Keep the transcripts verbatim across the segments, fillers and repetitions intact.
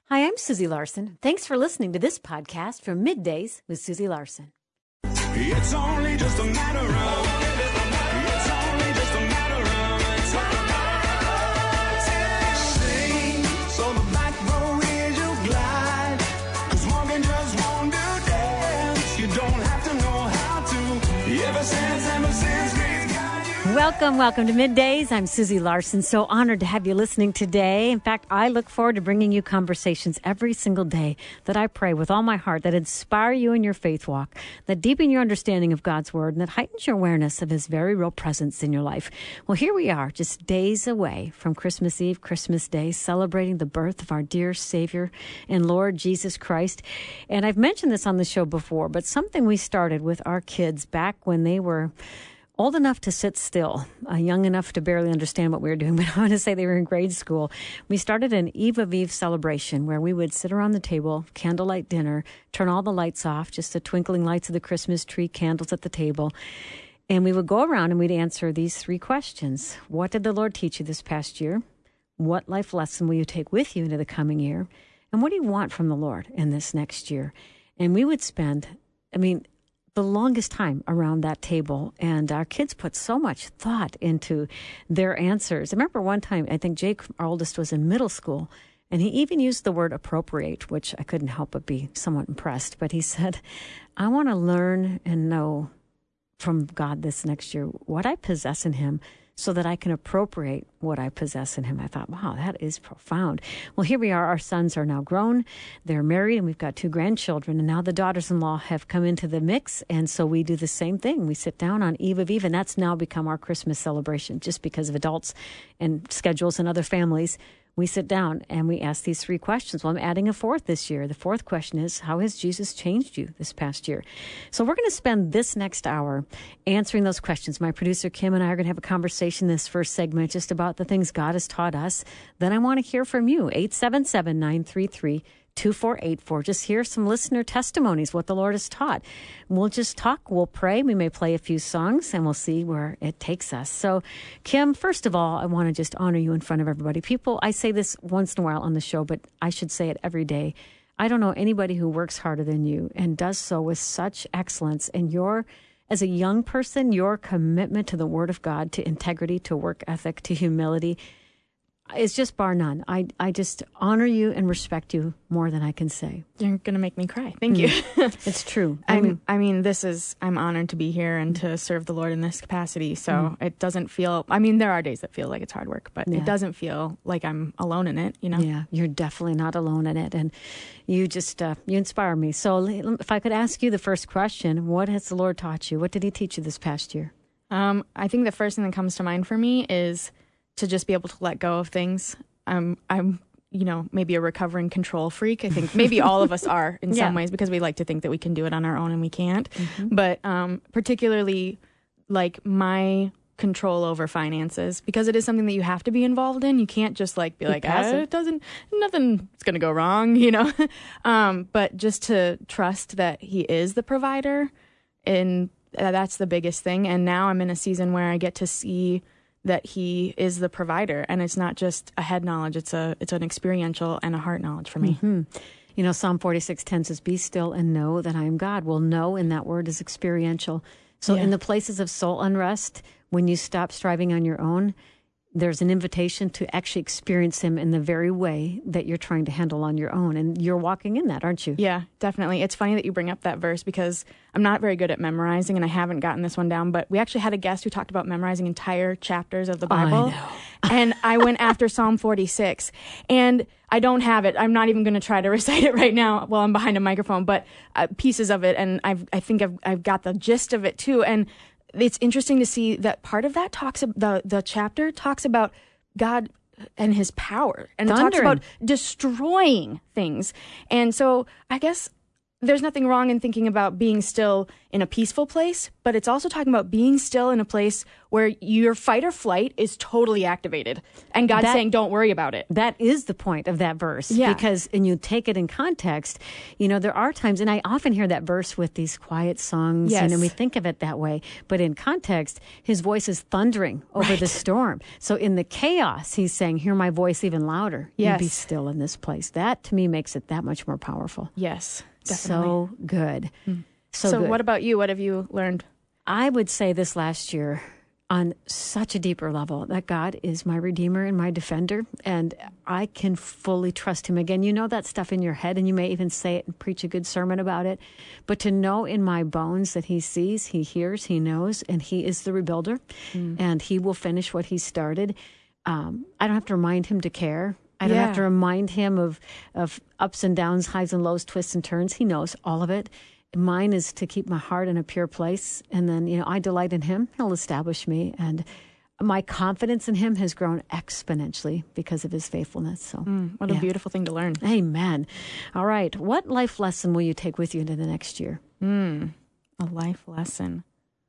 Hi, I'm Susie Larson. Thanks for listening to this podcast from Middays with Susie Larson. It's only just a matter of, it's only just a matter of time. Sing, so the back row is your glide. Cause walking just won't do dance. You don't have to know how to. Ever since, ever since, grace got you. Welcome, welcome to Middays. I'm Susie Larson. So honored to have you listening today. In fact, I look forward to bringing you conversations every single day that I pray with all my heart that inspire you in your faith walk, that deepen your understanding of God's Word, and that heightens your awareness of His very real presence in your life. Well, here we are, just days away from Christmas Eve, Christmas Day, celebrating the birth of our dear Savior and Lord Jesus Christ. And I've mentioned this on the show before, but something we started with our kids back when they were old enough to sit still, uh, young enough to barely understand what we were doing, but I want to say they were in grade school. We started an Eve of Eve celebration where we would sit around the table, candlelight dinner, turn all the lights off, just the twinkling lights of the Christmas tree, candles at the table. And we would go around and we'd answer these three questions. What did the Lord teach you this past year? What life lesson will you take with you into the coming year? And what do you want from the Lord in this next year? And we would spend, I mean, the longest time around that table, and our kids put so much thought into their answers. I remember one time, I think Jake, our oldest, was in middle school, and he even used the word appropriate, which I couldn't help but be somewhat impressed. But he said, I want to learn and know from God this next year what I possess in Him so that I can appropriate what I possess in Him. I thought, wow, that is profound. Well, here we are. Our sons are now grown. They're married, and we've got two grandchildren. And now the daughters-in-law have come into the mix. And so we do the same thing. We sit down on Eve of Eve, and that's now become our Christmas celebration. Just because of adults and schedules and other families, we sit down and we ask these three questions. Well, I'm adding a fourth this year. The fourth question is, how has Jesus changed you this past year? So we're going to spend this next hour answering those questions. My producer, Kim, and I are going to have a conversation this first segment just about the things God has taught us. Then I want to hear from you, eight seven seven, nine three three, two four eight four. Just hear some listener testimonies, what the Lord has taught. We'll just talk, we'll pray, we may play a few songs, and we'll see where it takes us. So, Kim, first of all, I want to just honor you in front of everybody. People, I say this once in a while on the show, but I should say it every day. I don't know anybody who works harder than you and does so with such excellence. And your, as a young person, your commitment to the Word of God, to integrity, to work ethic, to humility, it's just bar none. I I just honor you and respect you more than I can say. You're going to make me cry. Thank you. It's true. I I'm, mean, I mean, this is, I'm honored to be here and to serve the Lord in this capacity. So mm. it doesn't feel, I mean, there are days that feel like it's hard work, but yeah. It doesn't feel like I'm alone in it, you know? Yeah, you're definitely not alone in it. And you just, uh, you inspire me. So if I could ask you the first question, what has the Lord taught you? What did He teach you this past year? Um, I think the first thing that comes to mind for me is to just be able to let go of things. I'm, I'm, you know, maybe a recovering control freak. I think maybe all of us are in yeah. some ways, because we like to think that we can do it on our own and we can't. Mm-hmm. But um, particularly like my control over finances, because it is something that you have to be involved in. You can't just like be like, ah, it doesn't, nothing's going to go wrong, you know? um, but just to trust that He is the provider, and uh, that's the biggest thing. And now I'm in a season where I get to see that He is the provider, and it's not just a head knowledge, it's a it's an experiential and a heart knowledge for me. Mm-hmm. You know, Psalm forty-six ten says, be still and know that I am God. Well, know in that word is experiential. So yeah. In the places of soul unrest, when you stop striving on your own, there's an invitation to actually experience Him in the very way that you're trying to handle on your own. And you're walking in that, aren't you? Yeah, definitely. It's funny that you bring up that verse, because I'm not very good at memorizing, and I haven't gotten this one down. But we actually had a guest who talked about memorizing entire chapters of the Bible. I know. And I went after Psalm forty-six. And I don't have it. I'm not even going to try to recite it right now while I'm behind a microphone, but uh, pieces of it. And I've, I think I've, I've got the gist of it, too. And it's interesting to see that part of that talks, the the chapter talks about God and His power, and Thundering. It talks about destroying things. And so I guess there's nothing wrong in thinking about being still in a peaceful place, but it's also talking about being still in a place where your fight or flight is totally activated. And God's That- saying, don't worry about it. That is the point of that verse. Yeah. Because, and you take it in context, you know, there are times, and I often hear that verse with these quiet songs, Yes. and we think of it that way. But in context, his voice is thundering over the storm. So in the chaos, he's saying, hear my voice even louder. You Yes. be still in this place. That, to me, makes it that much more powerful. Yes, definitely. So good. So, So good. what about you? What have you learned? I would say this last year on such a deeper level that God is my redeemer and my defender, and I can fully trust him. Again, you know that stuff in your head, and you may even say it and preach a good sermon about it, but to know in my bones that he sees, he hears, he knows, and he is the rebuilder, and he will finish what he started. Um, I don't have to remind him to care. I don't Yeah. have to remind him of, of ups and downs, highs and lows, twists and turns. He knows all of it. Mine is to keep my heart in a pure place. And then, you know, I delight in him. He'll establish me. And my confidence in him has grown exponentially because of his faithfulness. So, What a yeah. beautiful thing to learn. Amen. All right. What life lesson will you take with you into the next year? A life lesson.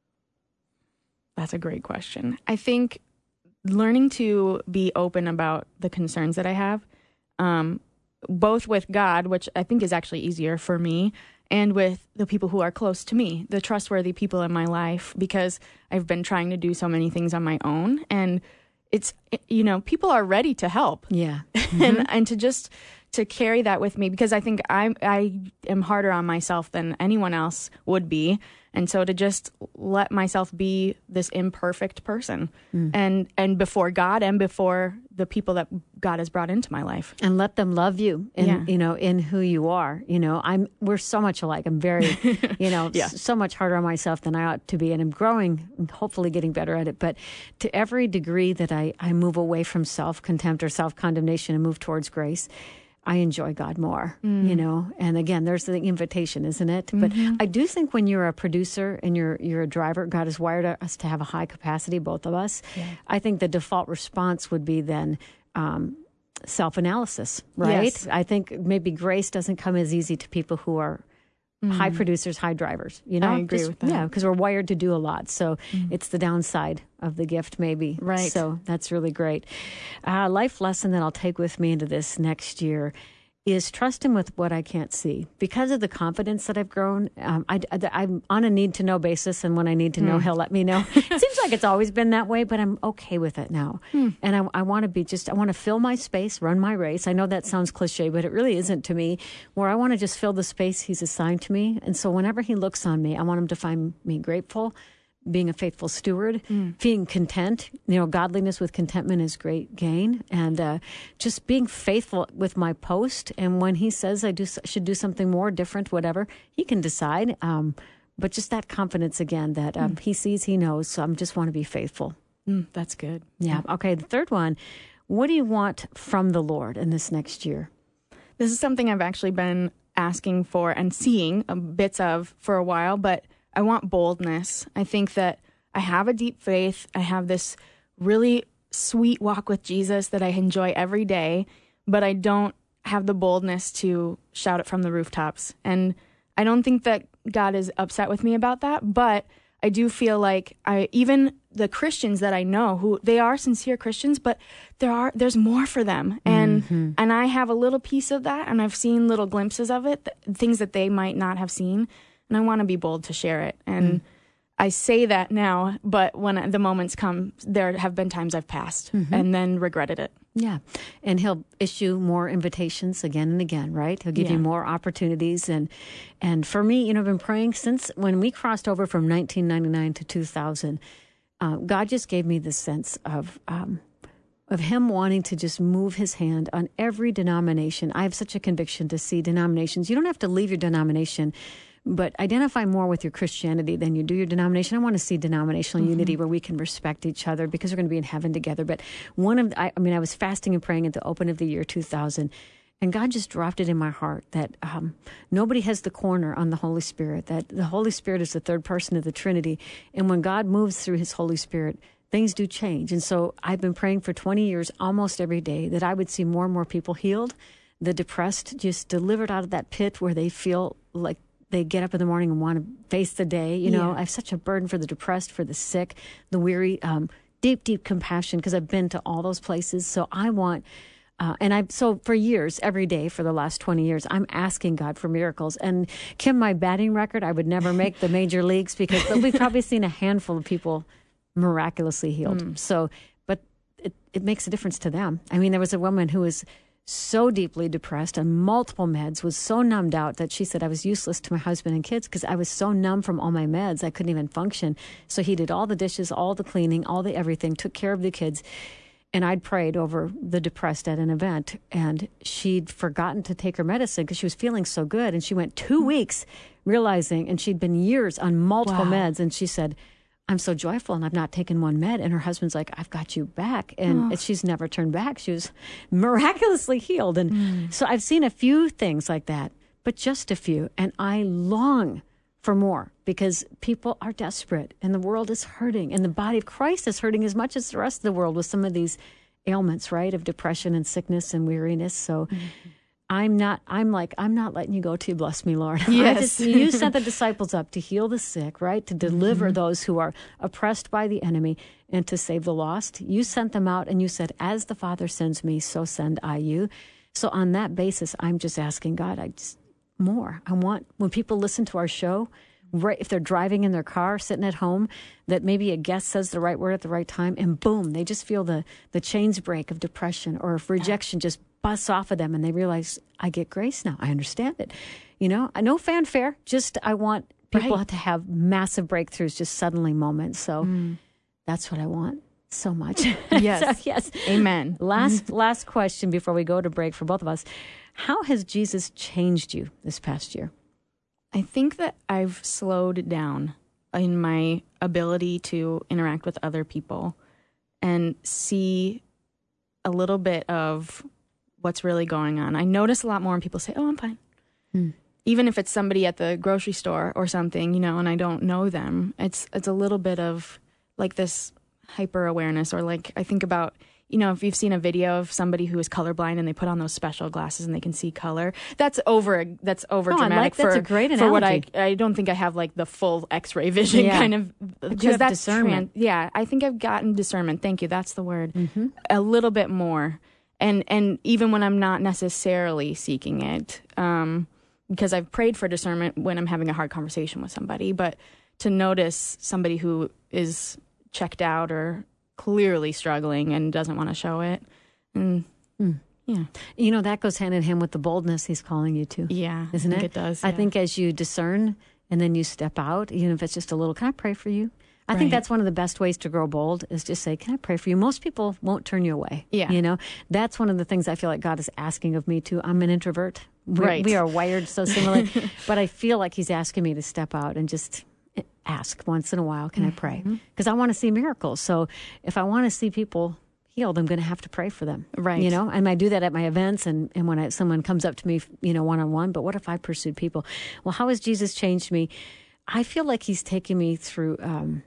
That's a great question. I think learning to be open about the concerns that I have, um, both with God, which I think is actually easier for me, and with the people who are close to me, the trustworthy people in my life, because I've been trying to do so many things on my own. And it's, you know, people are ready to help. Yeah. and and to just to carry that with me, because I think I I am harder on myself than anyone else would be, and so to just let myself be this imperfect person, and and before God and before the people that God has brought into my life, And let them love you in, Yeah. you know, in who you are. You know, I'm, we're so much alike. I'm very, you know, Yeah. s- so much harder on myself than I ought to be. And I'm growing and hopefully getting better at it. But to every degree that I, I move away from self-contempt or self-condemnation and move towards grace, I enjoy God more, you know. And again, there's the invitation, isn't it? But I do think when you're a producer and you're you're a driver, God has wired us to have a high capacity, both of us. I think the default response would be then um, self-analysis, right? Yes. I think maybe grace doesn't come as easy to people who are high producers, high drivers. You know, I agree Just- with that. Yeah, because we're wired to do a lot. So it's the downside of the gift, maybe. Right. So that's really great. Uh, life lesson that I'll take with me into this next year is trust him with what I can't see. Because of the confidence that I've grown, um, I, am on a need to know basis, and when I need to know, he'll let me know. It seems like it's always been that way, but I'm okay with it now. And I, I want to be just, I want to fill my space, run my race. I know that sounds cliche, but it really isn't to me, where I want to just fill the space he's assigned to me. And so whenever he looks on me, I want him to find me grateful, being a faithful steward, being content. You know, godliness with contentment is great gain. And uh, just being faithful with my post. And when he says I do should do something more, different, whatever, he can decide. Um, but just that confidence again that um, he sees, he knows. So I just want to be faithful. Mm, that's good. Yeah. Okay. The third one, what do you want from the Lord in this next year? This is something I've actually been asking for and seeing um, bits of for a while, but I want boldness. I think that I have a deep faith. I have this really sweet walk with Jesus that I enjoy every day, but I don't have the boldness to shout it from the rooftops. And I don't think that God is upset with me about that, but I do feel like I even the Christians that I know who they are sincere Christians, but there are there's more for them, and Mm-hmm. and I have a little piece of that, and I've seen little glimpses of it, th- things that they might not have seen, and I want to be bold to share it. And Mm. I say that now, but when the moments come, there have been times I've passed Mm-hmm. and then regretted it. Yeah. And he'll issue more invitations again and again, right? He'll give Yeah. you more opportunities. And and for me, you know, I've been praying since when we crossed over from nineteen ninety-nine to two thousand. Uh, God just gave me this sense of um, of him wanting to just move his hand on every denomination. I have such a conviction to see denominations. You don't have to leave your denomination, but identify more with your Christianity than you do your denomination. I want to see denominational Mm-hmm. unity where we can respect each other because we're going to be in heaven together. But one of, I, I mean, I was fasting and praying at the open of the year two thousand, and God just dropped it in my heart that um, nobody has the corner on the Holy Spirit, that the Holy Spirit is the third person of the Trinity. And when God moves through his Holy Spirit, things do change. And so I've been praying for twenty years, almost every day, that I would see more and more people healed, the depressed just delivered out of that pit where they feel like they get up in the morning and want to face the day. You know, Yeah. I have such a burden for the depressed, for the sick, the weary, um, deep, deep compassion because I've been to all those places. So I want, uh, and I so for years, every day for the last twenty years, I'm asking God for miracles. And Kim, my batting record, I would never make the major leagues because we've probably seen a handful of people miraculously healed. Mm. So, but it, it makes a difference to them. I mean, there was a woman who was so deeply depressed on multiple meds, was so numbed out that she said I was useless to my husband and kids because I was so numb from all my meds, I couldn't even function. So he did all the dishes, all the cleaning, all the everything, took care of the kids. And I'd prayed over the depressed at an event, and she'd forgotten to take her medicine because she was feeling so good. And she went two weeks realizing, and she'd been years on multiple Wow. meds, and she said, I'm so joyful and I've not taken one med. And her husband's like, I've got you back. And Oh. she's never turned back. She was miraculously healed. And Mm. so I've seen a few things like that, but just a few. And I long for more because people are desperate and the world is hurting and the body of Christ is hurting as much as the rest of the world with some of these ailments, right? Of depression and sickness and weariness. So Mm-hmm. I'm not, I'm like, I'm not letting you go till you bless me, Lord. I Yes. just, you sent the disciples up to heal the sick, right? To deliver Mm-hmm. those who are oppressed by the enemy and to save the lost. You sent them out and you said, as the Father sends me, so send I you. So on that basis, I'm just asking God, I just, more. I want, when people listen to our show, right, if they're driving in their car, sitting at home, that maybe a guest says the right word at the right time, and boom, they just feel the, the chains break of depression or if rejection just busts off of them and they realize, I get grace now. I understand it. You know, no fanfare, just I want people Right. to have massive breakthroughs, just suddenly moments. So Mm. that's what I want so much. Yes. So, yes. Amen. Last last question before we go to break for both of us. How has Jesus changed you this past year? I think that I've slowed down in my ability to interact with other people and see a little bit of what's really going on. I notice a lot more when people say, oh, I'm fine. Hmm. Even if it's somebody at the grocery store or something, you know, and I don't know them, it's it's a little bit of like this hyper awareness, or like I think about, you know, if you've seen a video of somebody who is colorblind and they put on those special glasses and they can see color, that's over. That's over Oh, I dramatic like- for that's a great for what I. analogy. I don't think I have like the full X-ray vision Yeah. kind of But you because have that's discernment. tran- yeah, I think I've gotten discernment. Thank you. That's the word. Mm-hmm. A little bit more, and and even when I'm not necessarily seeking it, um, because I've prayed for discernment when I'm having a hard conversation with somebody, but to notice somebody who is checked out or clearly struggling and doesn't want to show it. And Mm. yeah, You know, that goes hand in hand with the boldness he's calling you to, yeah, isn't I think it? it does. I yeah. think as you discern and then you step out, even if it's just a little, can I pray for you? I think Right. that's one of the best ways to grow bold is just say, can I pray for you? Most people won't turn you away. Yeah. You know, that's one of the things I feel like God is asking of me too. I'm an introvert. We, Right. we are wired so similar, but I feel like he's asking me to step out and just ask once in a while, can I pray? Because I want to see miracles. So if I want to see people healed, I'm going to have to pray for them. Right. You know, and I do that at my events and, and when I, someone comes up to me, you know, one-on-one, but what if I pursued people? Well, how has Jesus changed me? I feel like he's taken me through um,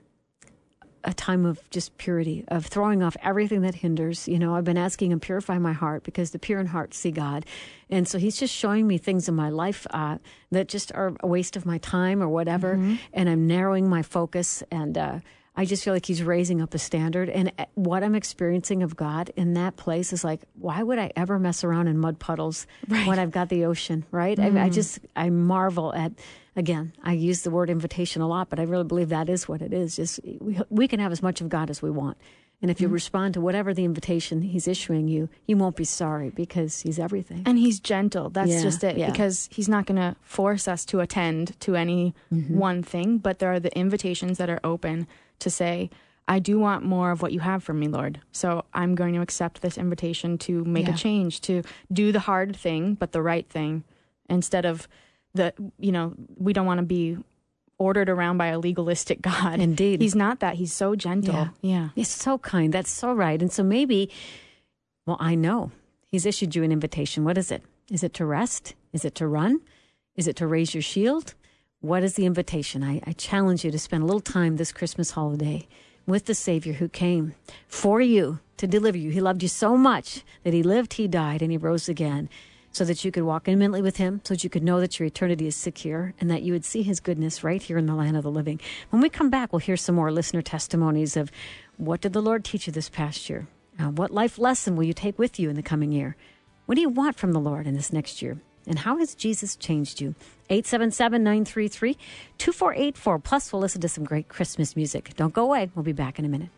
a time of just purity, of throwing off everything that hinders. You know, I've been asking him, purify my heart, because the pure in heart see God. And so he's just showing me things in my life uh, that just are a waste of my time or whatever. Mm-hmm. And I'm narrowing my focus. And uh, I just feel like he's raising up a standard. And what I'm experiencing of God in that place is like, why would I ever mess around in mud puddles Right. when I've got the ocean, right? Mm. I, I just, I marvel at, again, I use the word invitation a lot, but I really believe that is what it is. Just we, we can have as much of God as we want. And if you Mm. respond to whatever the invitation he's issuing you, you won't be sorry because he's everything. And he's gentle. That's Yeah, just it. yeah. Because he's not going to force us to attend to any Mm-hmm. one thing, but there are the invitations that are open to say, I do want more of what you have for me, Lord. So I'm going to accept this invitation to make Yeah. a change, to do the hard thing, but the right thing, instead of the, you know, we don't want to be ordered around by a legalistic God. Indeed. He's not that. He's so gentle. Yeah. Yeah. He's so kind. That's so right. And so maybe, well, I know he's issued you an invitation. What is it? Is it to rest? Is it to run? Is it to raise your shield? What is the invitation? I, I challenge you to spend a little time this Christmas holiday with the Savior who came for you to deliver you. He loved you so much that he lived, he died, and he rose again so that you could walk intimately with him, so that you could know that your eternity is secure and that you would see his goodness right here in the land of the living. When we come back, we'll hear some more listener testimonies of what did the Lord teach you this past year? Uh, what life lesson will you take with you in the coming year? What do you want from the Lord in this next year? And how has Jesus changed you? eight seven seven, nine three three, two four eight four. Plus, we'll listen to some great Christmas music. Don't go away. We'll be back in a minute.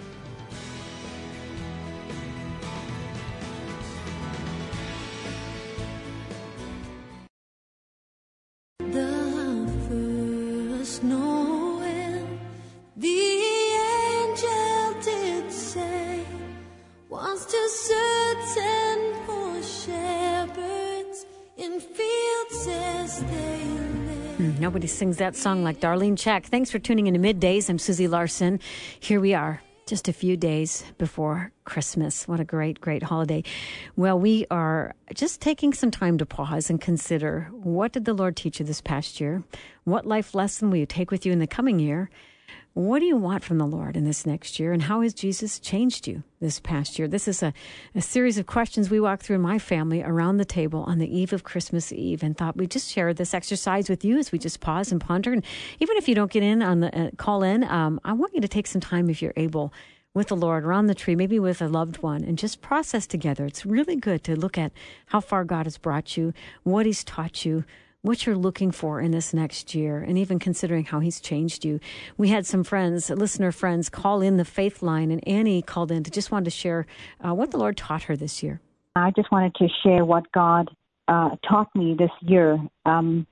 The first Noel, the angel did say, was to certain poor shepherds in fields as they lay. Nobody sings that song like Darlene Check. Thanks for tuning in to Middays. I'm Susie Larson. Here we are, just a few days before Christmas. What a great, great holiday. Well, we are just taking some time to pause and consider, what did the Lord teach you this past year? What life lesson will you take with you in the coming year? What do you want from the Lord in this next year? And how has Jesus changed you this past year? This is a, a series of questions we walked through in my family around the table on the eve of Christmas Eve, and thought we'd just share this exercise with you as we just pause and ponder. And even if you don't get in on the uh, call in, um, I want you to take some time, if you're able, with the Lord around the tree, maybe with a loved one, and just process together. It's really good to look at how far God has brought you, what he's taught you, what you're looking for in this next year, and even considering how he's changed you. We had some friends, listener friends, call in the faith line, and Annie called in to just wanted to share uh, what the Lord taught her this year. I just wanted to share what God uh, taught me this year. Um,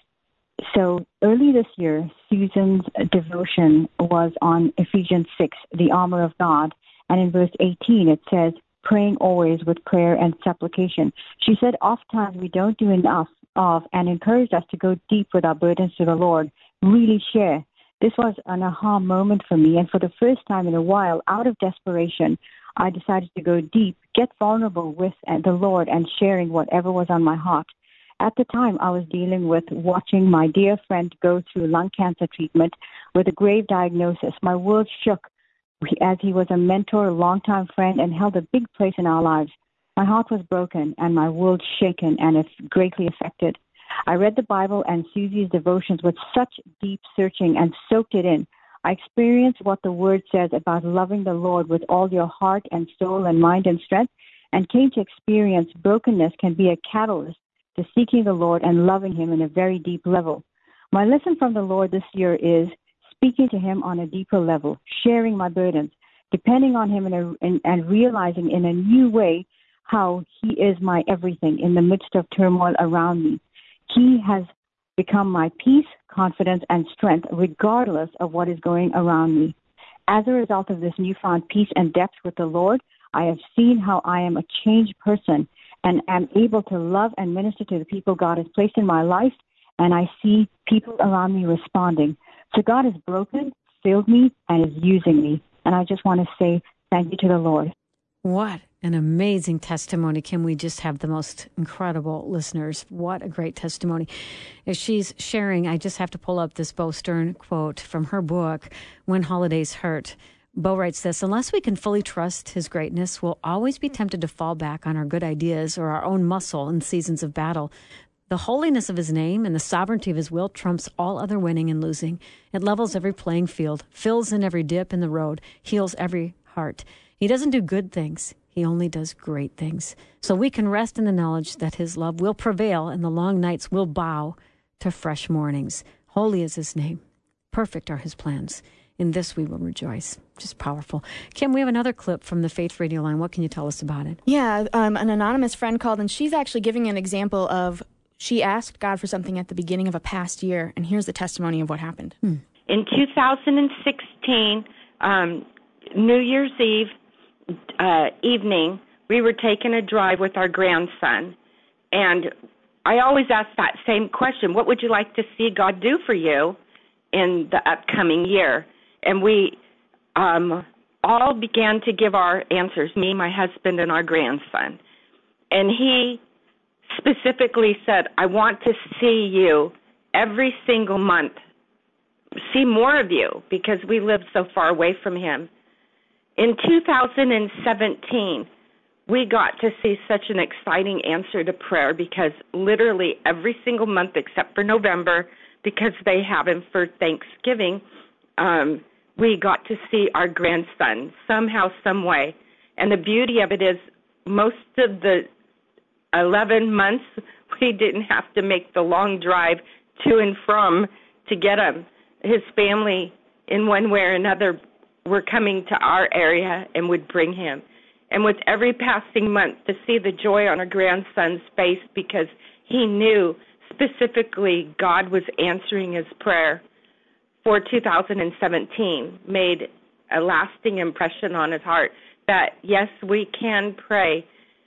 so early this year, Susan's devotion was on Ephesians six, the armor of God. And in verse eighteen, it says, praying always with prayer and supplication. She said, oftentimes we don't do enough of, and encouraged us to go deep with our burdens to the Lord, really share. This was an aha moment for me, and for the first time in a while, out of desperation, I decided to go deep, get vulnerable with the Lord, and sharing whatever was on my heart. At the time, I was dealing with watching my dear friend go through lung cancer treatment with a grave diagnosis. My world shook as he was a mentor, a longtime friend, and held a big place in our lives. My heart was broken and my world shaken and it's greatly affected. I read the Bible and Susie's devotions with such deep searching and soaked it in. I experienced what the Word says about loving the Lord with all your heart and soul and mind and strength, and came to experience brokenness can be a catalyst to seeking the Lord and loving Him in a very deep level. My lesson from the Lord this year is speaking to Him on a deeper level, sharing my burdens, depending on Him in a, in, and realizing in a new way how He is my everything in the midst of turmoil around me. He has become my peace, confidence, and strength, regardless of what is going around me. As a result of this newfound peace and depth with the Lord, I have seen how I am a changed person and am able to love and minister to the people God has placed in my life, and I see people around me responding. So God has broken, filled me, and is using me. And I just want to say thank you to the Lord. What an amazing testimony. Can we just have the most incredible listeners? What a great testimony. As she's sharing, I just have to pull up this Bo Stern quote from her book, When Holidays Hurt. Bo writes this, unless we can fully trust his greatness, we'll always be tempted to fall back on our good ideas or our own muscle in seasons of battle. The holiness of his name and the sovereignty of his will trumps all other winning and losing. It levels every playing field, fills in every dip in the road, heals every heart. He doesn't do good things. He only does great things. So we can rest in the knowledge that his love will prevail and the long nights will bow to fresh mornings. Holy is his name. Perfect are his plans. In this we will rejoice. Just powerful. Kim, we have another clip from the Faith Radio line. What can you tell us about it? Yeah, um, an anonymous friend called, and she's actually giving an example of she asked God for something at the beginning of a past year, and here's the testimony of what happened. Hmm. In two thousand sixteen, um, New Year's Eve uh, evening, we were taking a drive with our grandson, and I always ask that same question, what would you like to see God do for you in the upcoming year? And we um, all began to give our answers, me, my husband, and our grandson. And he specifically said, I want to see you every single month, see more of you, because we live so far away from him. In two thousand seventeen, we got to see such an exciting answer to prayer because literally every single month except for November, because they have him for Thanksgiving, um, we got to see our grandson somehow, some way. And the beauty of it is most of the eleven months, we didn't have to make the long drive to and from to get him. His family, in one way or another, were coming to our area and would bring him. And with every passing month, to see the joy on our grandson's face because he knew specifically God was answering his prayer for two thousand seventeen made a lasting impression on his heart that, yes, we can pray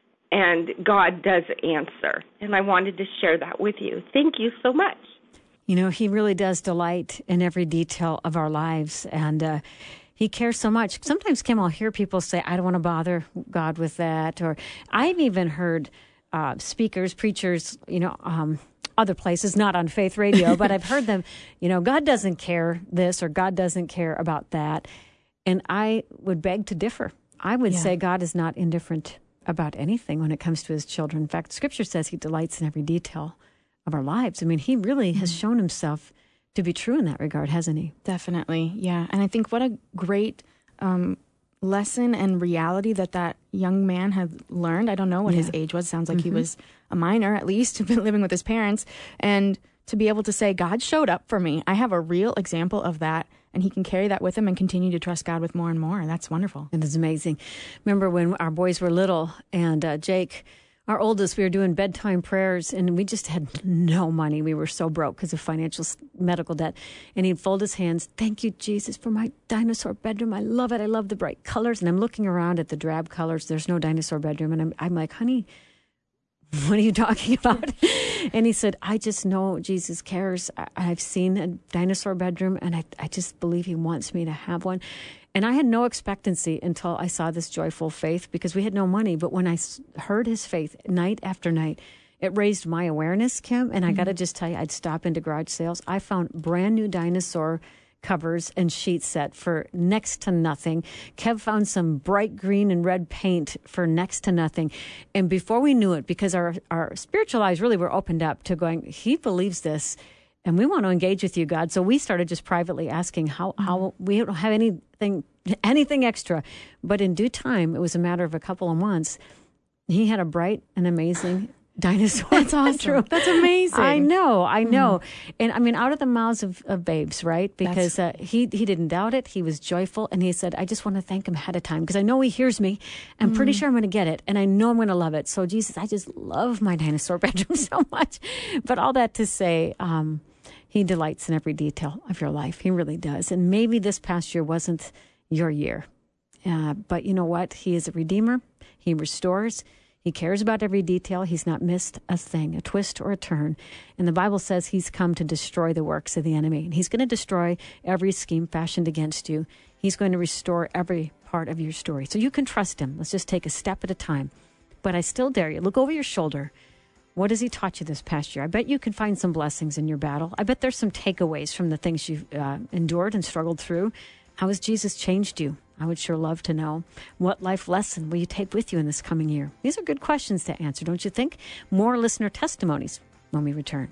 and God does answer. And I wanted to share that with you. Thank you so much. You know, he really does delight in every detail of our lives, and uh, he cares so much. Sometimes, Kim, I'll hear people say, I don't want to bother God with that. Or I've even heard uh, speakers, preachers, you know, um, other places, not on Faith Radio, but I've heard them, you know, God doesn't care this or God doesn't care about that. And I would beg to differ. I would Yeah. say God is not indifferent about anything when it comes to his children. In fact, Scripture says he delights in every detail of our lives. I mean, he really has shown himself to be true in that regard, hasn't he? Definitely, yeah. And I think what a great um, lesson and reality that that young man had learned. I don't know what Yeah. his age was. Sounds like he was a minor, at least, living with his parents. And to be able to say, God showed up for me. I have a real example of that. And he can carry that with him and continue to trust God with more and more. That's wonderful. It is amazing. Remember when our boys were little and uh, Jake, our oldest, we were doing bedtime prayers and we just had no money. We were so broke because of financial s- medical debt. And he'd fold his hands, thank you, Jesus, for my dinosaur bedroom. I love it. I love the bright colors. And I'm looking around at the drab colors. There's no dinosaur bedroom. And I'm, I'm like, honey, what are you talking about? And he said, I just know Jesus cares. I, I've seen a dinosaur bedroom and I, I just believe he wants me to have one. And I had no expectancy until I saw this joyful faith because we had no money. But when I s- heard his faith night after night, it raised my awareness, Kim. And I got to just tell you, I'd stop into garage sales. I found brand new dinosaur covers and sheet set for next to nothing. Kev found some bright green and red paint for next to nothing. And before we knew it, because our, our spiritual eyes really were opened up to going, he believes this and we want to engage with you, God. So we started just privately asking how, how we don't have anything, anything extra. But in due time, it was a matter of a couple of months. He had a bright and amazing dinosaur. That's awesome. That's amazing. I know, I know. Mm. And I mean, out of the mouths of, of babes, right? Because uh, he he didn't doubt it. He was joyful. And he said, I just want to thank him ahead of time because I know he hears me. I'm mm. pretty sure I'm going to get it. And I know I'm going to love it. So, Jesus, I just love my dinosaur bedroom so much. But all that to say, um, he delights in every detail of your life. He really does. And maybe this past year wasn't your year. Uh, but you know what? He is a redeemer. He restores. He cares about every detail. He's not missed a thing, a twist or a turn. And the Bible says he's come to destroy the works of the enemy. And he's going to destroy every scheme fashioned against you. He's going to restore every part of your story. So you can trust him. Let's just take a step at a time. But I still dare you. Look over your shoulder. What has he taught you this past year? I bet you can find some blessings in your battle. I bet there's some takeaways from the things you've uh, endured and struggled through. How has Jesus changed you? I would sure love to know. What life lesson will you take with you in this coming year? These are good questions to answer, don't you think? More listener testimonies when we return.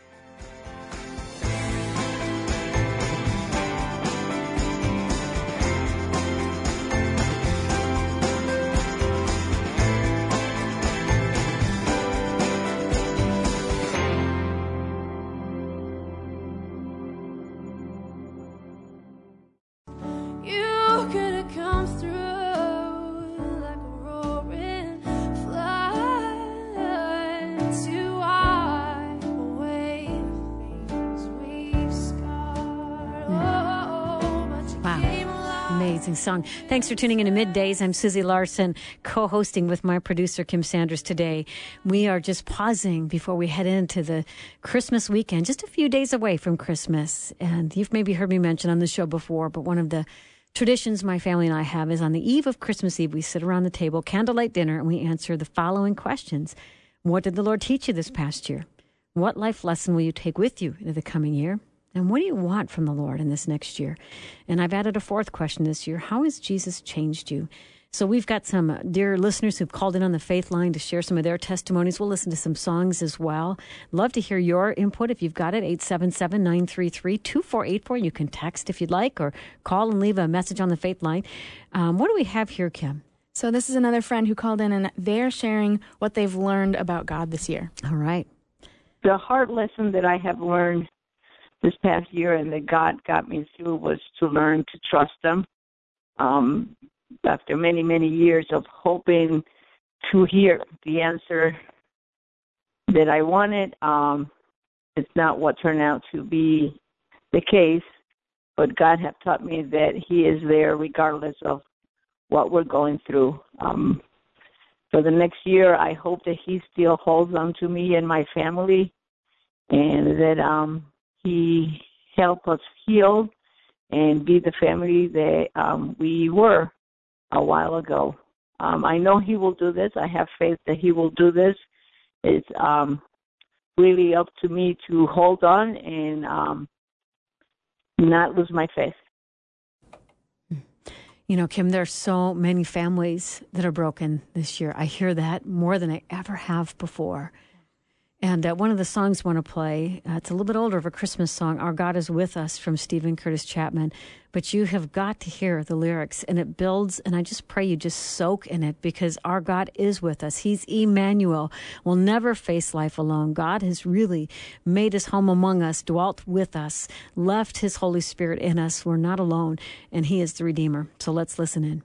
Song. Thanks for tuning in to Middays. I'm Susie Larson, co-hosting with my producer, Kim Sanders, today. We are just pausing before we head into the Christmas weekend, just a few days away from Christmas. And you've maybe heard me mention on the show before, but one of the traditions my family and I have is on the eve of Christmas Eve, we sit around the table, candlelight dinner, and we answer the following questions. What did the Lord teach you this past year? What life lesson will you take with you into the coming year? And what do you want from the Lord in this next year? And I've added a fourth question this year. How has Jesus changed you? So we've got some uh, dear listeners who've called in on the Faith Line to share some of their testimonies. We'll listen to some songs as well. Love to hear your input if you've got it. eight seven seven, nine three three, two four eight four. You can text if you'd like or call and leave a message on the Faith Line. Um, what do we have here, Kim? So this is another friend who called in, and they're sharing what they've learned about God this year. All right. The hard lesson that I have learned this past year and that God got me through was to learn to trust Him. Um, after many, many years of hoping to hear the answer that I wanted, um, it's not what turned out to be the case, but God has taught me that He is there regardless of what we're going through. Um, for the next year, I hope that He still holds on to me and my family, and that um, He help us heal and be the family that um, we were a while ago. Um, I know He will do this. I have faith that He will do this. It's um, really up to me to hold on and um, not lose my faith. You know, Kim, there are so many families that are broken this year. I hear that more than I ever have before. And uh, one of the songs I want to play, uh, it's a little bit older of a Christmas song, Our God is With Us from Stephen Curtis Chapman. But you have got to hear the lyrics, and it builds, and I just pray you just soak in it, because our God is with us. He's Emmanuel. We'll never face life alone. God has really made His home among us, dwelt with us, left His Holy Spirit in us. We're not alone, and He is the Redeemer. So let's listen in.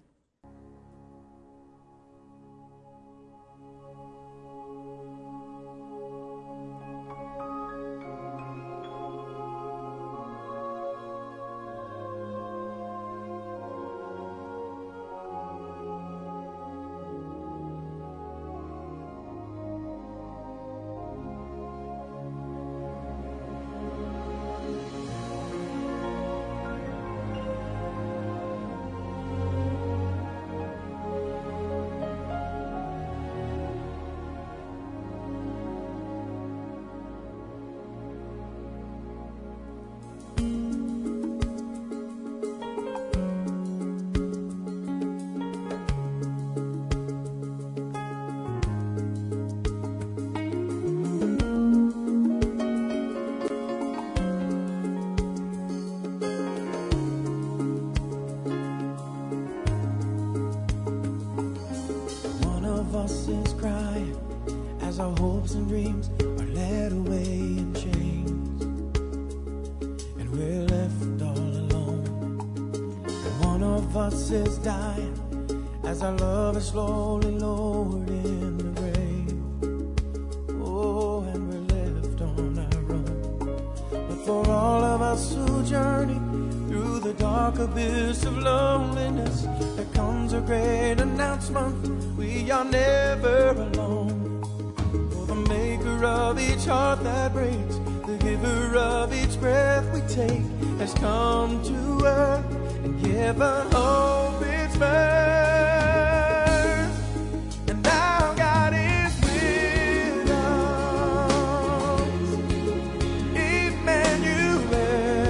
voices crying as our hopes and dreams are led away in chains, and we're left all alone. And one of us is dying as our love is slowly lowered in the grave. Oh, and we're left on our own. But for all of us who journey through the dark abyss of loneliness, there comes a great announcement: we are never alone. For the maker of each heart that breaks, the giver of each breath we take, has come to earth and given hope its birth. And our God is with us, Emmanuel.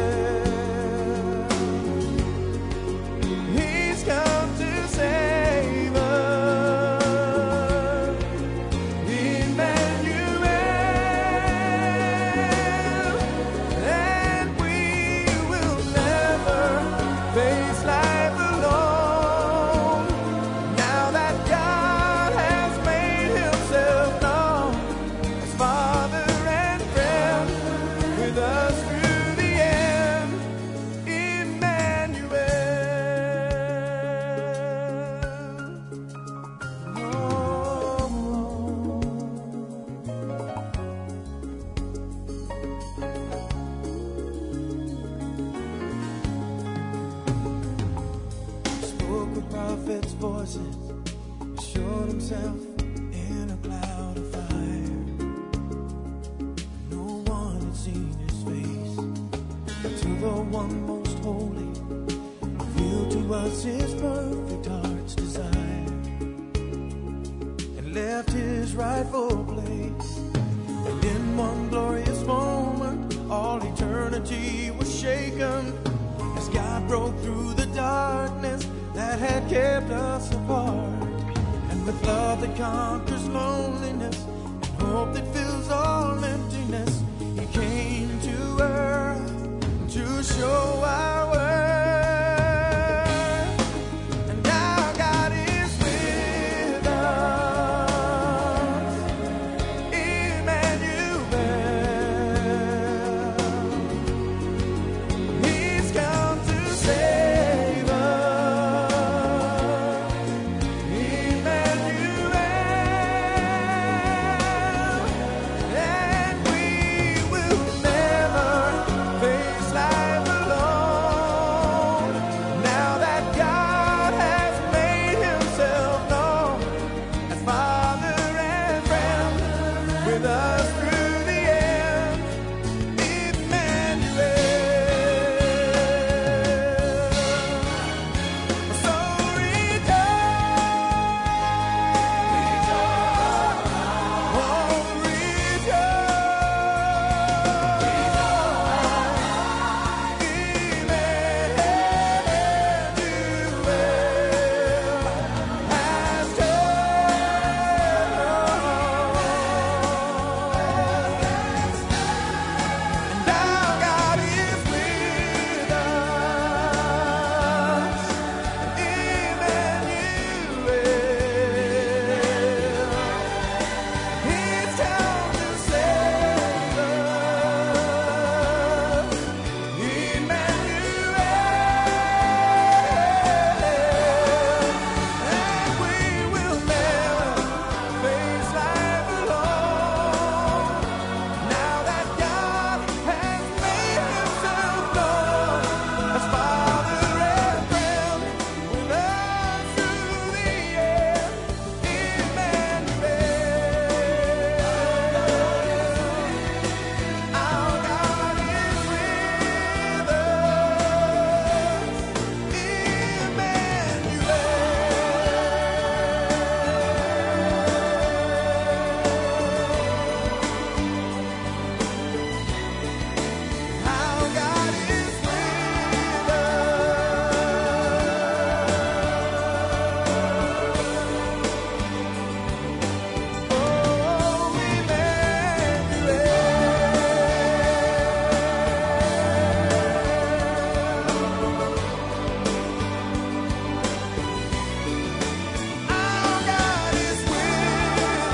He's come to save us, Emmanuel. And we will never face life alone, now that God has made himself known as Father and friend, with us through the end, Emmanuel. Spoke with prophets' voices, showed himself in a cloud of fire. No one had seen his face until the one most holy revealed to us his perfect heart's desire, and left his rightful place. And in one glorious moment, all eternity was shaken as God broke through the darkness that had kept us apart. with love that conquers loneliness and hope that fills all emptiness. He came to earth to show our worth. And now God is with us, Emmanuel. He's come to save us, Emmanuel. And we will never face life alone. Now that God has made himself known as Father and friend with us through the end, Emmanuel. So rejoice, oh and now God is with us, Emmanuel. He's come to save us, Emmanuel. And we will never face life alone. Now that God has made himself known as Father and friend with us through the end, Emmanuel. Our God is with us, Emmanuel. Our God is with us. Oh, Emmanuel. Our God is with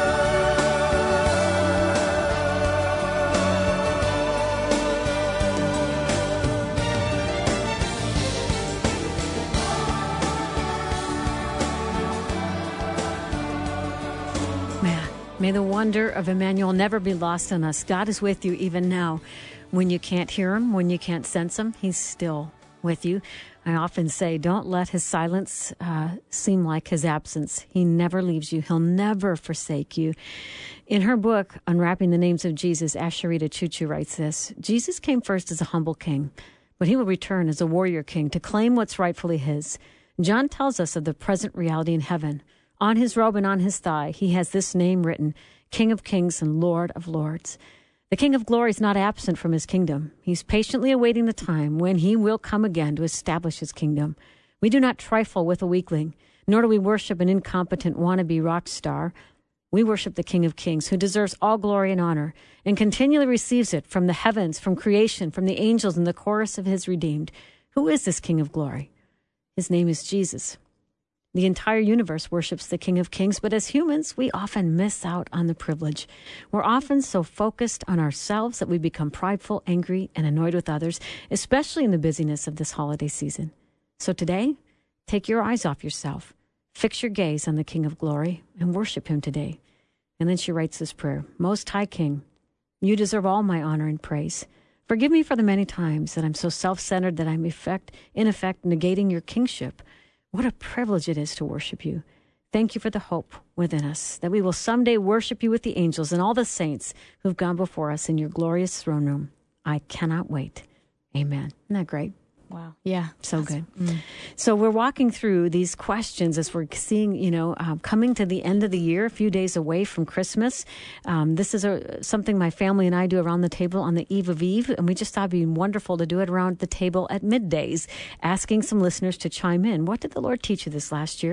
Man, may the wonder of Emmanuel never be lost on us. God is with you even now. When you can't hear him, when you can't sense him, he's still with you. I often say, don't let his silence uh, seem like his absence. He never leaves you. He'll never forsake you. In her book, Unwrapping the Names of Jesus, Asheritah Ciuciu writes this: Jesus came first as a humble king, but he will return as a warrior king to claim what's rightfully his. John tells us of the present reality in heaven. On his robe and on his thigh, he has this name written, King of Kings and Lord of Lords. The King of Glory is not absent from his kingdom. He's patiently awaiting the time when he will come again to establish his kingdom. We do not trifle with a weakling, nor do we worship an incompetent wannabe rock star. We worship the King of Kings, who deserves all glory and honor, and continually receives it from the heavens, from creation, from the angels, and the chorus of his redeemed. Who is this King of Glory? His name is Jesus. The entire universe worships the King of Kings, but as humans, we often miss out on the privilege. We're often so focused on ourselves that we become prideful, angry, and annoyed with others, especially in the busyness of this holiday season. So today, take your eyes off yourself, fix your gaze on the King of Glory, and worship him today. And then she writes this prayer: Most High King, you deserve all my honor and praise. Forgive me for the many times that I'm so self-centered that I'm effect, in effect negating your kingship. What a privilege it is to worship you. Thank you for the hope within us that we will someday worship you with the angels and all the saints who've gone before us in your glorious throne room. I cannot wait. Amen. Isn't that great? Wow. Yeah. So good. Mm. So we're walking through these questions as we're seeing, you know, um, coming to the end of the year, a few days away from Christmas. Um, this is a, something my family and I do around the table on the eve of Eve. And we just thought it'd be wonderful to do it around the table at middays, asking some listeners to chime in. What did the Lord teach you this last year?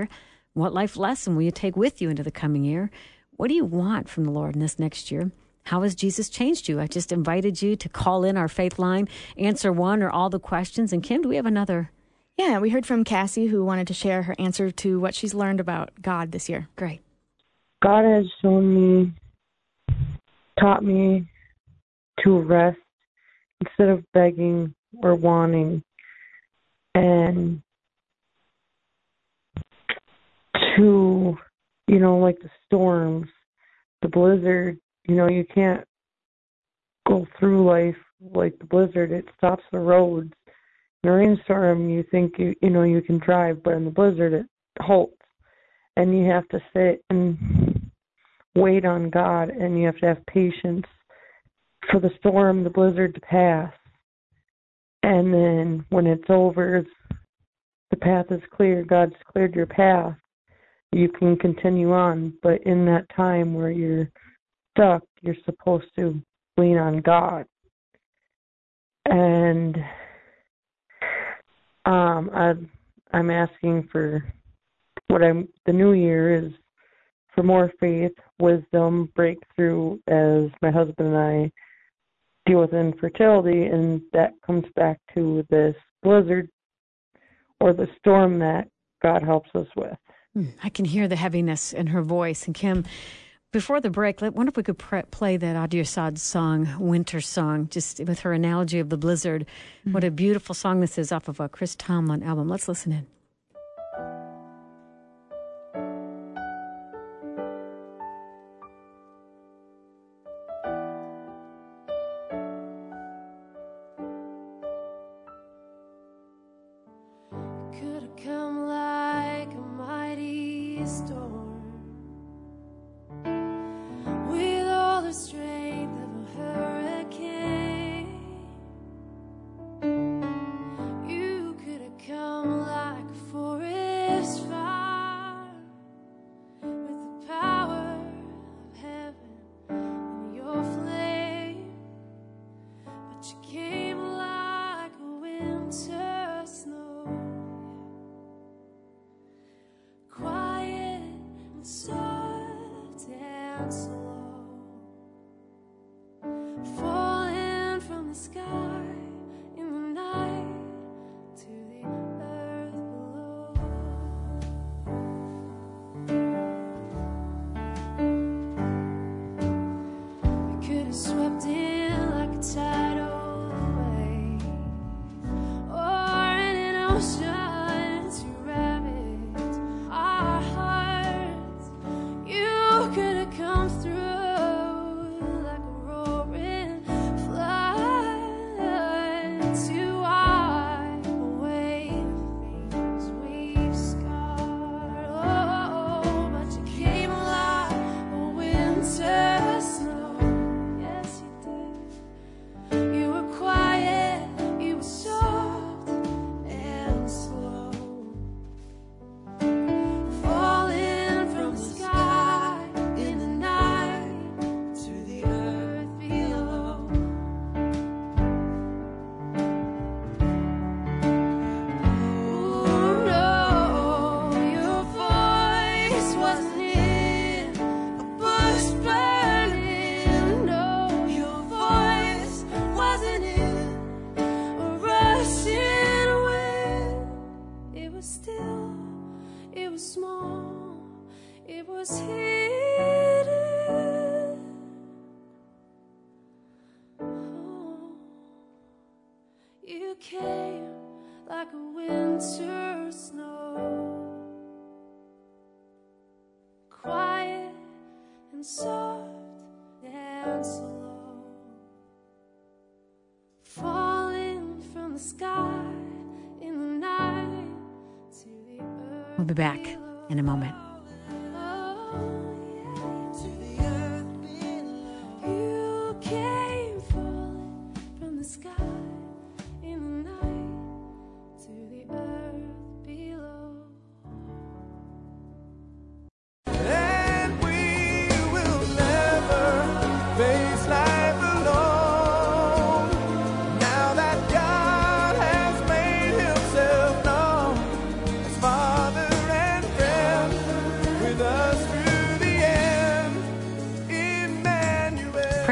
What life lesson will you take with you into the coming year? What do you want from the Lord in this next year? How has Jesus changed you? I just invited you to call in our faith line, answer one or all the questions. And Kim, do we have another? Yeah, we heard from Cassie, who wanted to share her answer to what she's learned about God this year. Great. God has shown me, taught me to rest instead of begging or wanting, and to, you know, like the storms, the blizzard, you know, you can't go through life like the blizzard. It stops the roads. In a rainstorm, you think, you, you know, you can drive, but in the blizzard, it halts. And you have to sit and wait on God, and you have to have patience for the storm, the blizzard to pass. And then when it's over, the path is clear, God's cleared your path, you can continue on. But in that time where you're stuck, you're supposed to lean on God. And um, I, I'm asking for what I'm, the new year is for more faith, wisdom, breakthrough as my husband and I deal with infertility, and that comes back to this blizzard or the storm that God helps us with. I can hear the heaviness in her voice. And Kim, before the break, I wonder if we could pre- play that Adia Sad song, Winter Song, just with her analogy of the blizzard. Mm-hmm. What a beautiful song this is off of a Chris Tomlin album. Let's listen in. We'll be back in a moment. Father and friend.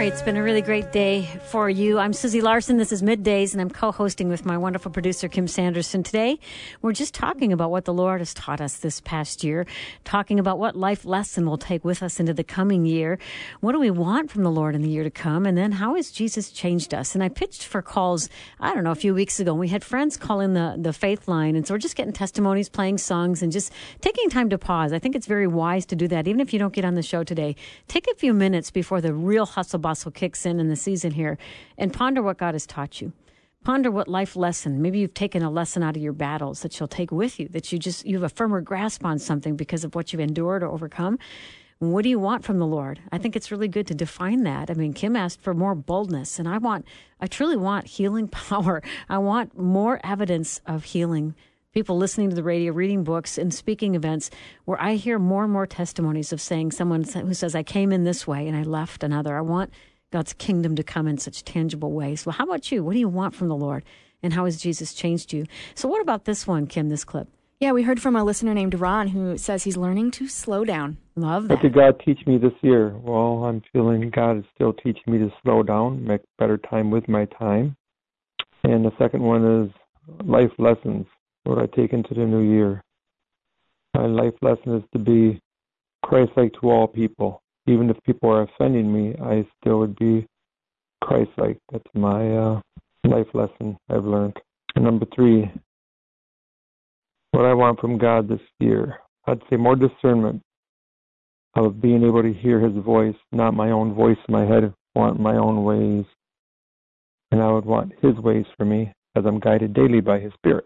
it's been a really great day for you. I'm Susie Larson. This is Middays, and I'm co-hosting with my wonderful producer, Kim Sanderson. Today, we're just talking about what the Lord has taught us this past year, talking about what life lesson we'll take with us into the coming year. What do we want from the Lord in the year to come? And then how has Jesus changed us? And I pitched for calls, I don't know, a few weeks ago. We had friends call in the, the faith line, and so we're just getting testimonies, playing songs, and just taking time to pause. I think it's very wise to do that. Even if you don't get on the show today, take a few minutes before the real hustle bustle kicks in in the season here and ponder what God has taught you. Ponder what life lesson, maybe you've taken a lesson out of your battles that you'll take with you, that you just, you have a firmer grasp on something because of what you've endured or overcome. What do you want from the Lord? I think it's really good to define that. I mean, Kim asked for more boldness, and I want, I truly want healing power. I want more evidence of healing. People listening to the radio, reading books, and speaking events where I hear more and more testimonies of saying someone who says, I came in this way and I left another. I want God's kingdom to come in such tangible ways. Well, how about you? What do you want from the Lord? And how has Jesus changed you? So what about this one, Kim, this clip? Yeah, we heard from a listener named Ron who says he's learning to slow down. Love that. What did God teach me this year? Well, I'm feeling God is still teaching me to slow down, make better time with my time. And the second one is life lessons. What I take into the new year. My life lesson is to be Christ-like to all people. Even if people are offending me, I still would be Christ-like. That's my uh, life lesson I've learned. And number three, what I want from God this year, I'd say more discernment of being able to hear his voice, not my own voice in my head. I want my own ways. And I would want his ways for me as I'm guided daily by his Spirit.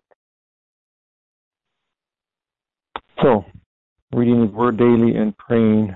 So, reading his word daily and praying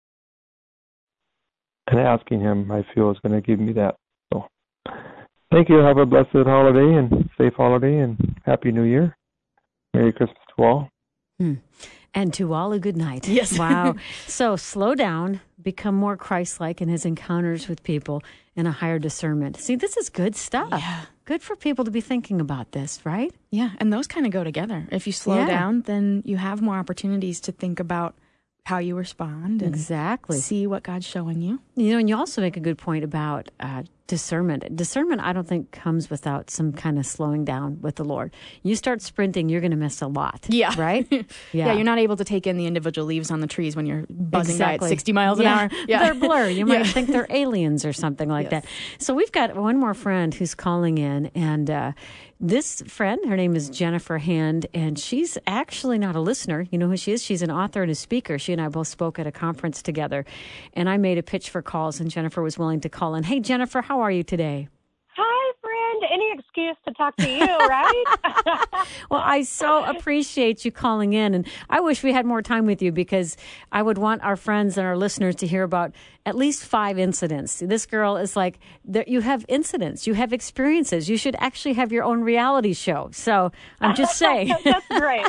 and asking him, I feel, is going to give me that. So, thank you. Have a blessed holiday and safe holiday and Happy New Year. Merry Christmas to all. Hmm. And to all a good night. Yes. Wow. So slow down, become more Christ-like in his encounters with people, and a higher discernment. See, this is good stuff. Yeah. Good for people to be thinking about this, right? Yeah, and those kind of go together. If you slow Yeah. down, then you have more opportunities to think about how you respond and Exactly. see what God's showing you. You know, and you also make a good point about uh, discernment. Discernment, I don't think, comes without some kind of slowing down with the Lord. You start sprinting, you're going to miss a lot. Yeah. Right? Yeah. yeah, you're not able to take in the individual leaves on the trees when you're buzzing by Exactly. at sixty miles an Yeah. hour. Yeah. They're blur. You might Yeah. think they're aliens or something like Yes. that. So we've got one more friend who's calling in, and uh, this friend, her name is Jennifer Hand, and she's actually not a listener. You know who she is? She's an author and a speaker. She and I both spoke at a conference together, and I made a pitch for calls, and Jennifer was willing to call in. Hey, Jennifer, how are you today? Hi, friend. Any excuse to talk to you, right? Well, I so appreciate you calling in, and I wish we had more time with you because I would want our friends and our listeners to hear about at least five incidents. This girl is like, there, you have incidents, you have experiences. You should actually have your own reality show. So I'm just saying. That's great.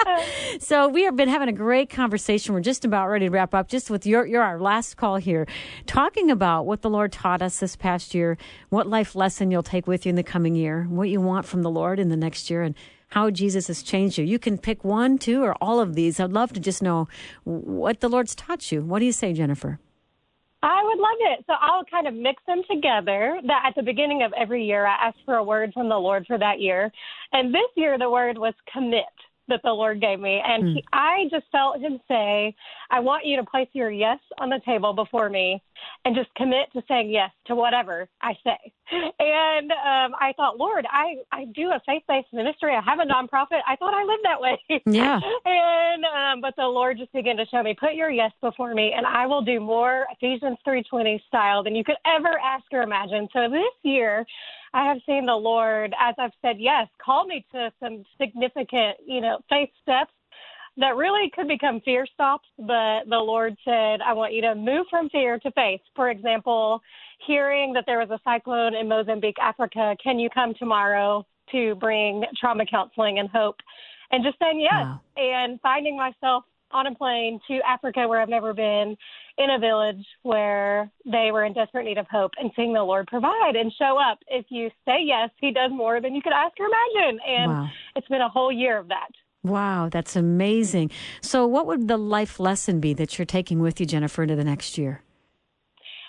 So we have been having a great conversation. We're just about ready to wrap up. Just with your, you're our last call here, talking about what the Lord taught us this past year, what life lesson you'll take with you in the coming year, what you want from the Lord in the next year, and how Jesus has changed you. You can pick one, two, or all of these. I'd love to just know what the Lord's taught you. What do you say, Jennifer? I would love it. So I'll kind of mix them together. That at the beginning of every year, I ask for a word from the Lord for that year. And this year, the word was commit that the Lord gave me. And he, I just felt him say, I want you to place your yes on the table before me and just commit to saying yes to whatever I say. And um, I thought, Lord, I, I do a faith-based ministry. I have a nonprofit. I thought I lived that way. Yeah. and um, but the Lord just began to show me, put your yes before me, and I will do more Ephesians three twenty style than you could ever ask or imagine. So this year, I have seen the Lord, as I've said yes, call me to some significant, you know, faith steps that really could become fear stops. But the Lord said, I want you to move from fear to faith. For example, hearing that there was a cyclone in Mozambique, Africa, can you come tomorrow to bring trauma counseling and hope? And just saying yes. Wow. And finding myself on a plane to Africa where I've never been, in a village where they were in desperate need of hope, and seeing the Lord provide and show up. If you say yes, he does more than you could ask or imagine. And Wow. it's been a whole year of that. Wow, that's amazing. So what would the life lesson be that you're taking with you, Jennifer, into the next year?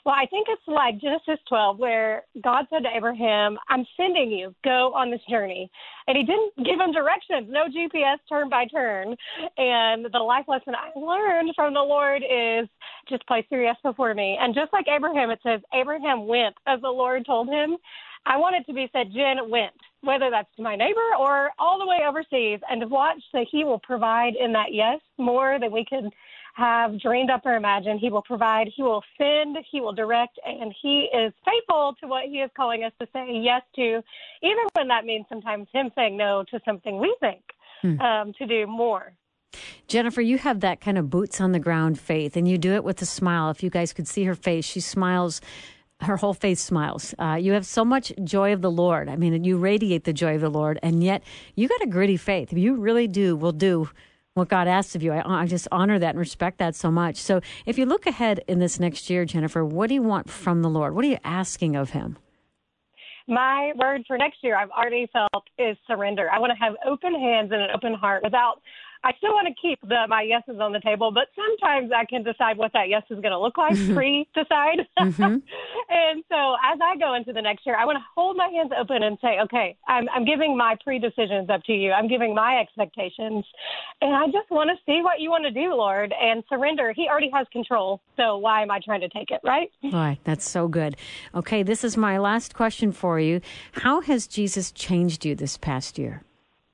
Well, I think it's like Genesis twelve, where God said to Abraham, I'm sending you, go on this journey. And he didn't give him directions, no G P S turn by turn. And the life lesson I learned from the Lord is just place your yes before me. And just like Abraham, it says Abraham went as the Lord told him. I want it to be said, Jen went, whether that's to my neighbor or all the way overseas, and to watch that he will provide in that yes more than we could have dreamed up or imagined. He will provide, he will send, he will direct, and he is faithful to what he is calling us to say yes to, even when that means sometimes him saying no to something we think hmm. um, to do more. Jennifer, you have that kind of boots on the ground faith, and you do it with a smile. If you guys could see her face, she smiles. Her whole face smiles. Uh, you have so much joy of the Lord. I mean, you radiate the joy of the Lord, and yet you got a gritty faith. You really do, will do what God asks of you. I, I just honor that and respect that so much. So if you look ahead in this next year, Jennifer, what do you want from the Lord? What are you asking of him? My word for next year, I've already felt, is surrender. I want to have open hands and an open heart without, I still want to keep the, my yeses on the table, but sometimes I can decide what that yes is going to look like, pre-decide. Mm-hmm. And so as I go into the next year, I want to hold my hands open and say, okay, I'm, I'm giving my pre-decisions up to you. I'm giving my expectations. And I just want to see what you want to do, Lord, and surrender. He already has control. So why am I trying to take it, right? Boy, that's so good. Okay, this is my last question for you. How has Jesus changed you this past year?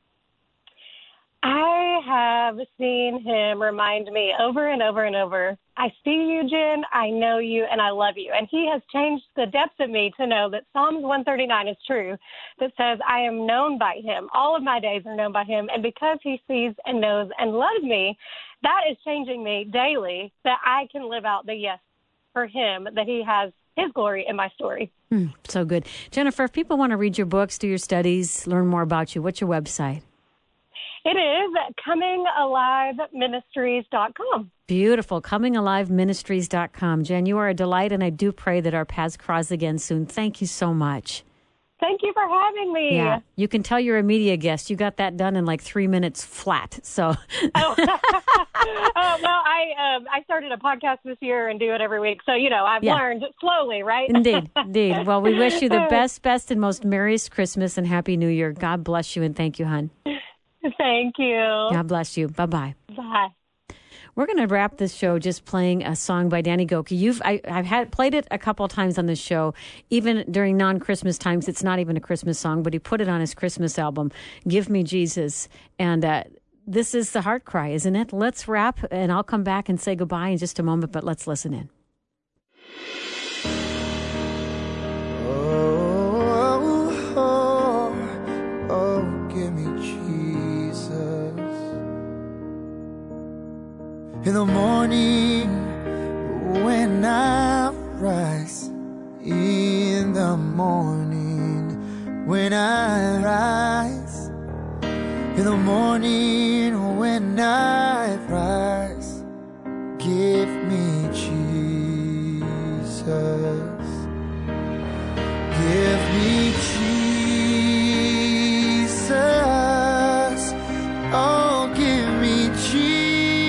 I have seen him remind me over and over and over, I see you, Jen, I know you, and I love you. And he has changed the depths of me to know that Psalms one thirty-nine is true, that says I am known by him. All of my days are known by him. And because he sees and knows and loves me, that is changing me daily, that I can live out the yes for him, that he has his glory in my story. Mm, so good. Jennifer, if people want to read your books, do your studies, learn more about you, what's your website? It is coming alive ministries dot com. Beautiful. coming alive ministries dot com. Jen, you are a delight, and I do pray that our paths cross again soon. Thank you so much. Thank you for having me. Yeah, you can tell you're a media guest. You got that done in like three minutes flat. So, oh, oh well, I um, I started a podcast this year and do it every week. So you know, I've yeah. learned slowly, right? Indeed, indeed. Well, we wish you the best, best, and most merriest Christmas and Happy New Year. God bless you, and thank you, hon. Thank you. God bless you. Bye-bye. Bye. We're going to wrap this show just playing a song by Danny Gokey. You've I, I've had played it a couple of times on this show, even during non-Christmas times. It's not even a Christmas song, but he put it on his Christmas album, Give Me Jesus. And uh, this is the heart cry, isn't it? Let's wrap, and I'll come back and say goodbye in just a moment, but let's listen in. Oh, oh, oh, give me Jesus. In the morning when I rise, in the morning when I rise, in the morning when I rise, give me Jesus, give me Jesus, oh give me Jesus.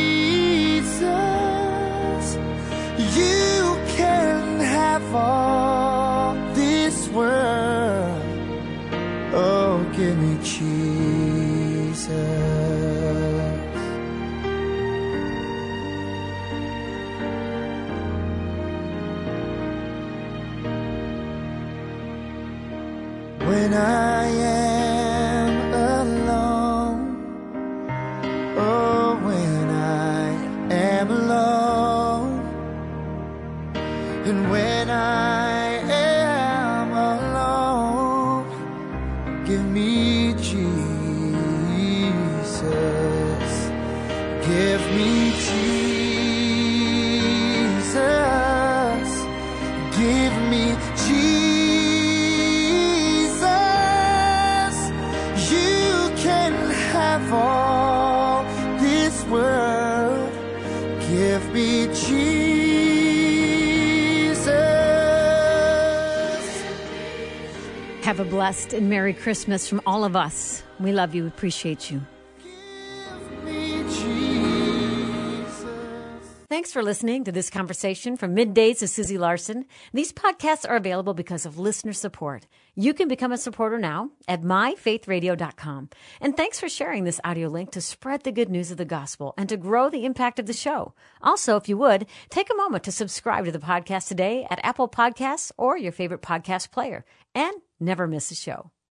You can have all this world, oh give me Jesus. When I am alone, oh when I am alone, and when I am alone, give me Jesus, give me Jesus, give me Jesus, you can have all this world, give me Jesus. Have a blessed and Merry Christmas from all of us. We love you. Appreciate you. Thanks for listening to this conversation from Middays with Susie Larson. These podcasts are available because of listener support. You can become a supporter now at my faith radio dot com. And thanks for sharing this audio link to spread the good news of the gospel and to grow the impact of the show. Also, if you would, take a moment to subscribe to the podcast today at Apple Podcasts or your favorite podcast player. And never miss a show.